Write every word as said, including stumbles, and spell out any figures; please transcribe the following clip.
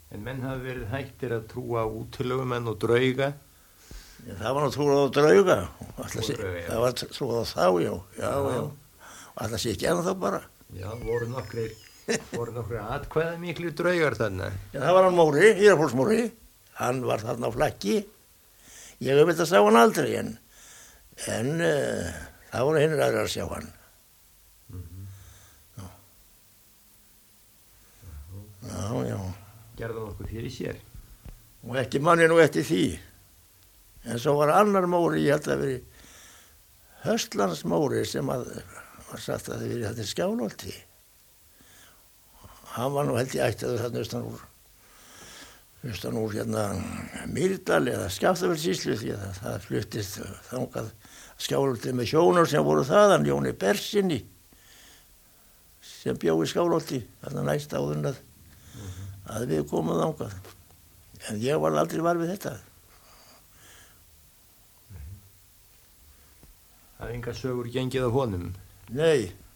En menn hafa verið hættir að trúa á útilegumenn og drauga. Já, það var nú trúið á drauga. Sé, drauga það var trúið á þá, já. Já, já. já. Og alltaf sé ekki enn þá bara. Já, voru nokkri, voru nokkri atkvæða miklu draugar þarna. Já, það var hann Móri, Írafólksmóri. Hann var þarna á flakki. Ég hef veit að sá hann aldrei, en, en uh, það voru hinnir aðra að sjá hann. Mm-hmm. Já. Já, já. Gerði hann okkur fyrir sér. Og ekki manni nú eftir því. En svo var annar Móri, ég held að veri Höstlands Móri sem að, var sagt að það veri þetta Skálholti. Hann var nú held ég ættaður þarna austan úr, austan úr hérna Mýrdal eða Skaftafelssýslu því að það, það fluttist þangað Skálholti með hjónur sem voru þaðan, Jóni Bersinni sem bjó í Skálholti, þarna næst áður að að við komum þangað. En ég var aldrei var við þetta. Það er enga sögur gengið af honum. Nei.